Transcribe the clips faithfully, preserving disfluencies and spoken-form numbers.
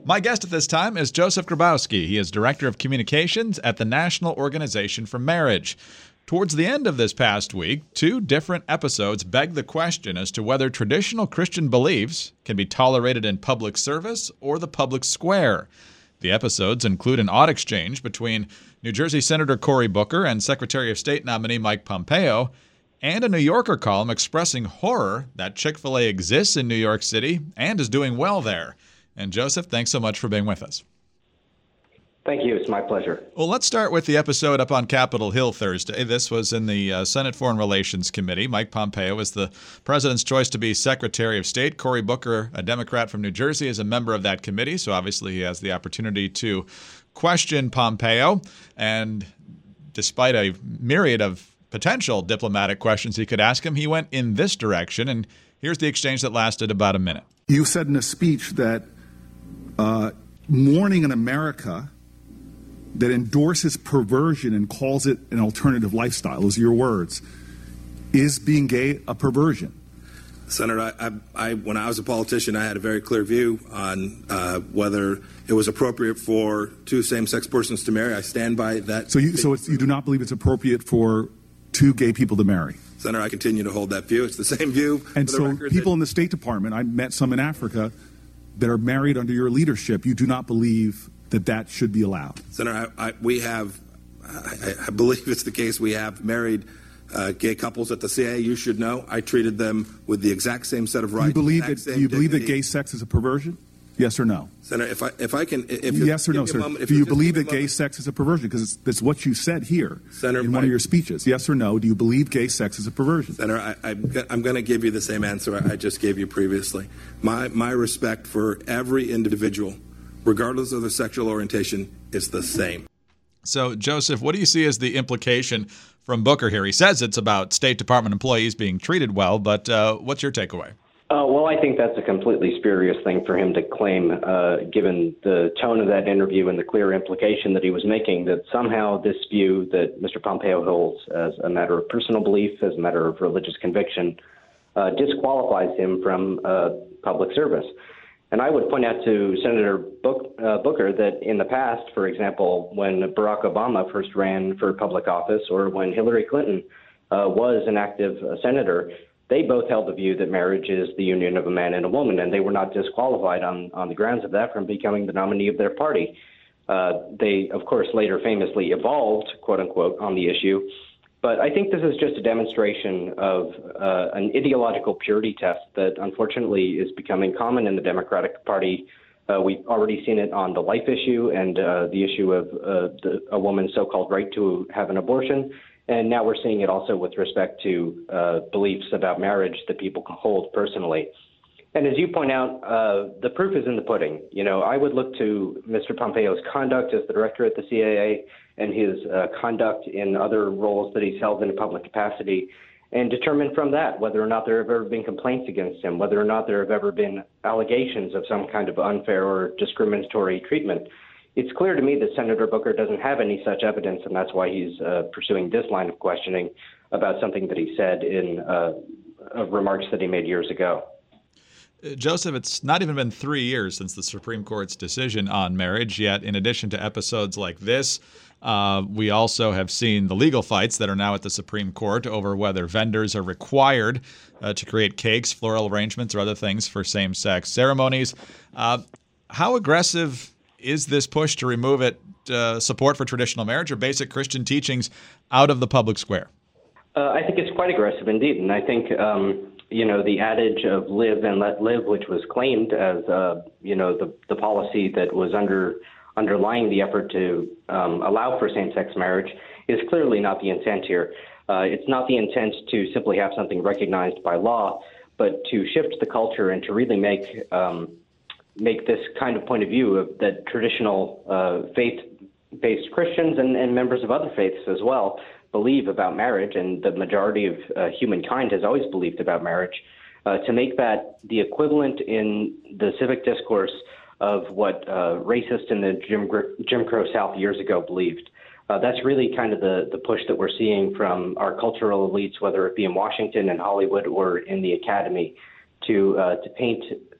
My guest at this time is Joseph Grabowski. He is Director of Communications at the National Organization for Marriage. Towards the end of this past week, two different episodes begged the question as to whether traditional Christian beliefs can be tolerated in public service or the public square. The episodes include an odd exchange between New Jersey Senator Cory Booker and Secretary of State nominee Mike Pompeo, and a New Yorker column expressing horror that Chick-fil-A exists in New York City and is doing well there. And Joseph, thanks so much for being with us. Thank you. It's my pleasure. Well, let's start with the episode up on Capitol Hill Thursday. This was in the uh, Senate Foreign Relations Committee. Mike Pompeo is the president's choice to be Secretary of State. Cory Booker, a Democrat from New Jersey, is a member of that committee, so obviously he has the opportunity to question Pompeo. And despite a myriad of potential diplomatic questions he could ask him, he went in this direction. And here's the exchange that lasted about a minute. You said in a speech that uh, mourning an America that endorses perversion and calls it an alternative lifestyle, those are your words, is being gay a perversion? Senator, I, I, I, when I was a politician, I had a very clear view on uh, whether it was appropriate for two same-sex persons to marry. I stand by that. So you, so it's, you do not believe it's appropriate for two gay people to marry? Senator, I continue to hold that view. It's the same view. And so people in the State Department, I met some in Africa that are married under your leadership. You do not believe that that should be allowed? Senator, I, I, we have, I, I believe it's the case, we have married uh, gay couples at the C I A. You should know I treated them with the exact same set of rights. Do you believe, that, do you believe that gay sex is a perversion? Yes or no? Senator, if I if I can, if yes or no, sir. Moment, do you believe that gay sex is a perversion? Because it's what you said here Senator, in one my, of your speeches. Yes or no? Do you believe gay sex is a perversion? Senator, I, I, I'm going to give you the same answer I just gave you previously. My my respect for every individual, regardless of their sexual orientation, is the same. So, Joseph, what do you see as the implication from Booker here? He says it's about State Department employees being treated well, but uh, what's your takeaway? Uh, well, I think that's a completely spurious thing for him to claim, uh, given the tone of that interview and the clear implication that he was making, that somehow this view that Mister Pompeo holds as a matter of personal belief, as a matter of religious conviction, uh, disqualifies him from uh, public service. And I would point out to Senator Book, uh, Booker that in the past, for example, when Barack Obama first ran for public office or when Hillary Clinton uh, was an active uh, senator, they both held the view that marriage is the union of a man and a woman, and they were not disqualified on, on the grounds of that from becoming the nominee of their party. Uh, they, of course, later famously evolved, quote unquote, on the issue. But I think this is just a demonstration of uh, an ideological purity test that unfortunately is becoming common in the Democratic Party. Uh, we've already seen it on the life issue and uh, the issue of uh, the, a woman's so-called right to have an abortion. And now we're seeing it also with respect to uh, beliefs about marriage that people can hold personally. And as you point out, uh, the proof is in the pudding. You know, I would look to Mister Pompeo's conduct as the director at the C I A and his uh, conduct in other roles that he's held in a public capacity and determine from that whether or not there have ever been complaints against him, whether or not there have ever been allegations of some kind of unfair or discriminatory treatment. It's clear to me that Senator Booker doesn't have any such evidence, and that's why he's uh, pursuing this line of questioning about something that he said in uh, uh, remarks that he made years ago. Joseph, it's not even been three years since the Supreme Court's decision on marriage, yet in addition to episodes like this, uh, we also have seen the legal fights that are now at the Supreme Court over whether vendors are required uh, to create cakes, floral arrangements, or other things for same-sex ceremonies. Uh, how aggressive is this push to remove it, uh, support for traditional marriage or basic Christian teachings out of the public square? Uh, I think it's quite aggressive indeed. And I think, um, you know, the adage of live and let live, which was claimed as, uh, you know, the, the policy that was under underlying the effort to um, allow for same-sex marriage is clearly not the intent here. Uh, it's not the intent to simply have something recognized by law, but to shift the culture and to really make um, make this kind of point of view of that traditional uh, faith-based Christians and, and members of other faiths as well believe about marriage, and the majority of uh, humankind has always believed about marriage, uh, to make that the equivalent in the civic discourse of what uh, racists in the Jim, Jim Crow South years ago believed. Uh, that's really kind of the, the push that we're seeing from our cultural elites, whether it be in Washington and Hollywood or in the academy, to uh, to paint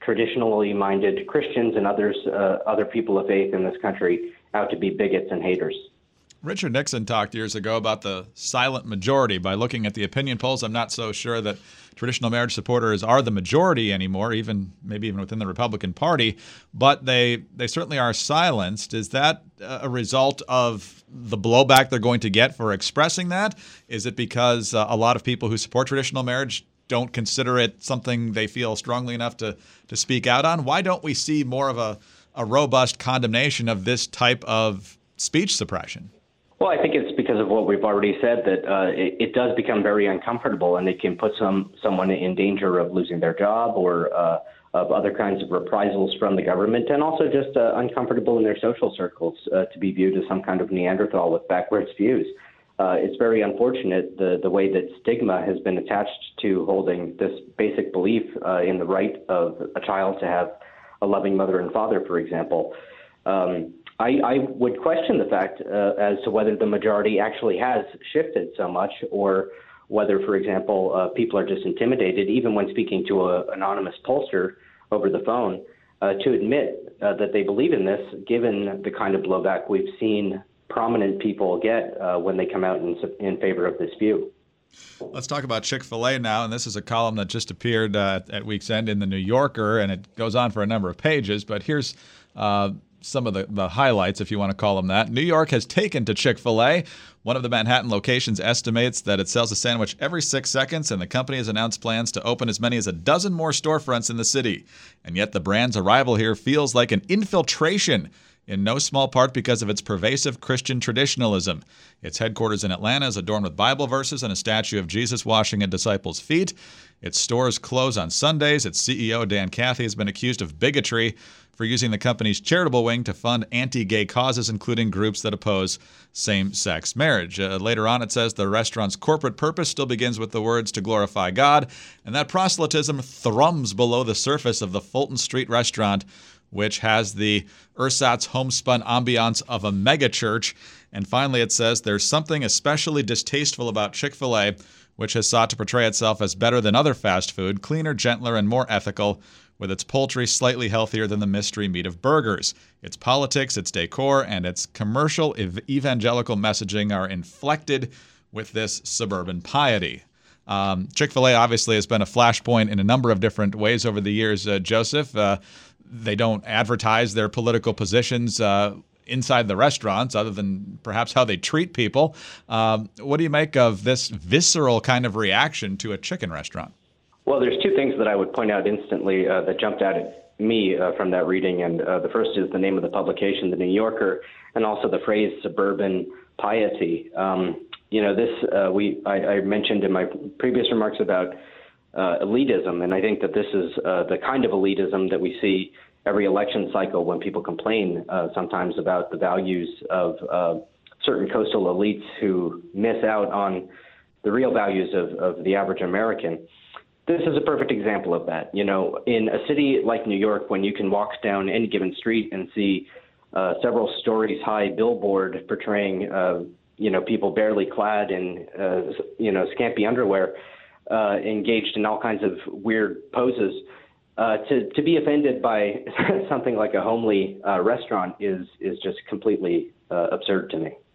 traditionally minded Christians and others, uh, other people of faith in this country out to be bigots and haters. Richard Nixon talked years ago about the silent majority. By looking at the opinion polls, I'm not so sure that traditional marriage supporters are the majority anymore, even maybe even within the Republican Party, but they they certainly are silenced. Is that a result of the blowback they're going to get for expressing that? Is it because uh, a lot of people who support traditional marriage don't consider it something they feel strongly enough to, to speak out on? Why don't we see more of a, a robust condemnation of this type of speech suppression? Well, I think it's because of what we've already said, that uh, it, it does become very uncomfortable, and it can put some someone in danger of losing their job or uh, of other kinds of reprisals from the government, and also just uh, uncomfortable in their social circles uh, to be viewed as some kind of Neanderthal with backwards views. Uh, it's very unfortunate the, the way that stigma has been attached to holding this basic belief uh, in the right of a child to have a loving mother and father, for example. Um, I, I would question the fact uh, as to whether the majority actually has shifted so much, or whether, for example, uh, people are just intimidated, even when speaking to an anonymous pollster over the phone, uh, to admit uh, that they believe in this, given the kind of blowback we've seen prominent people get uh, when they come out in, in favor of this view. Let's talk about Chick-fil-A now, and this is a column that just appeared uh, at week's end in the New Yorker, and it goes on for a number of pages, but here's uh, some of the, the highlights, if you want to call them that. New York has taken to Chick-fil-A. One of the Manhattan locations estimates that it sells a sandwich every six seconds, and the company has announced plans to open as many as a dozen more storefronts in the city. And yet the brand's arrival here feels like an infiltration, in no small part because of its pervasive Christian traditionalism. Its headquarters in Atlanta is adorned with Bible verses and a statue of Jesus washing a disciple's feet. Its stores close on Sundays. Its C E O, Dan Cathy, has been accused of bigotry for using the company's charitable wing to fund anti-gay causes, including groups that oppose same-sex marriage. Uh, later on, it says the restaurant's corporate purpose still begins with the words to glorify God, and that proselytism thrums below the surface of the Fulton Street restaurant, which has the ersatz homespun ambiance of a megachurch. And finally, it says there's something especially distasteful about Chick-fil-A, which has sought to portray itself as better than other fast food, cleaner, gentler, and more ethical, with its poultry slightly healthier than the mystery meat of burgers. Its politics, its decor, and its commercial ev- evangelical messaging are inflected with this suburban piety. Um, Chick-fil-A obviously has been a flashpoint in a number of different ways over the years, uh, Joseph. Uh, they don't advertise their political positions uh, inside the restaurants, other than perhaps how they treat people. Um, what do you make of this visceral kind of reaction to a chicken restaurant? Well, there's two things that I would point out instantly uh, that jumped out at me uh, from that reading. And uh, the first is the name of the publication, The New Yorker, and also the phrase suburban piety. Um, you know, this uh, we I, I mentioned in my previous remarks about uh, elitism, and I think that this is uh, the kind of elitism that we see every election cycle when people complain uh, sometimes about the values of uh, certain coastal elites who miss out on the real values of, of the average American. This is a perfect example of that. You know, in a city like New York, when you can walk down any given street and see uh, several stories high billboard portraying, uh, you know, people barely clad in, uh, you know, scampy underwear, uh, engaged in all kinds of weird poses, uh, to, to be offended by something like a homely uh, restaurant is, is just completely uh, absurd to me.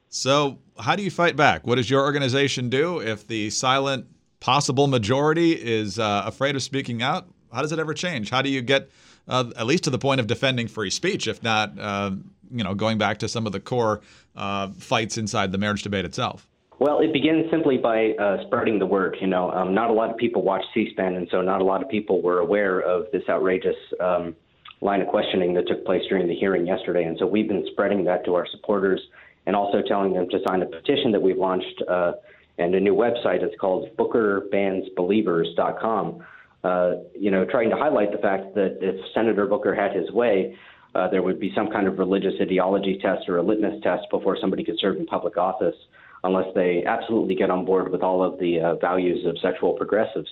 So how do you fight back? What does your organization do if the silent possible majority is uh, afraid of speaking out? How does it ever change? How do you get uh, at least to the point of defending free speech, if not, uh, you know, going back to some of the core uh, fights inside the marriage debate itself? Well, it begins simply by uh, spreading the word. You know, um, not a lot of people watch C-SPAN, and so not a lot of people were aware of this outrageous um, line of questioning that took place during the hearing yesterday. And so we've been spreading that to our supporters and also telling them to sign a petition that we've launched uh, and a new website. It's called Booker Bans Believers dot com, uh, you know, trying to highlight the fact that if Senator Booker had his way, uh, there would be some kind of religious ideology test or a litmus test before somebody could serve in public office, unless they absolutely get on board with all of the uh, values of sexual progressives.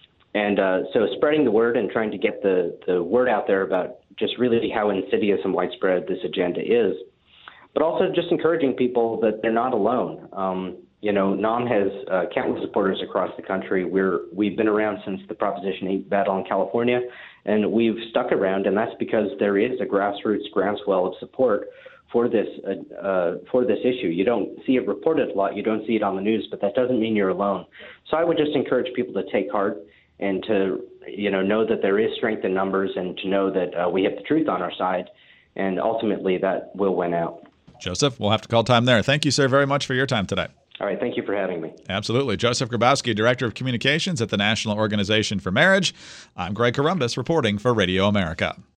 And uh, so spreading the word and trying to get the, the word out there about just really how insidious and widespread this agenda is, but also just encouraging people that they're not alone. Um, You know, N A M has uh, countless supporters across the country. We're, we've been around since the Proposition eight battle in California, and we've stuck around, and that's because there is a grassroots groundswell of support for this uh, uh, for this issue. You don't see it reported a lot, you don't see it on the news, but that doesn't mean you're alone. So I would just encourage people to take heart and to, you know, know that there is strength in numbers, and to know that uh, we have the truth on our side, and ultimately that will win out. Joseph, we'll have to call time there. Thank you, sir, very much for your time today. All right. Thank you for having me. Absolutely. Joseph Grabowski, Director of Communications at the National Organization for Marriage. I'm Greg Corombos reporting for Radio America.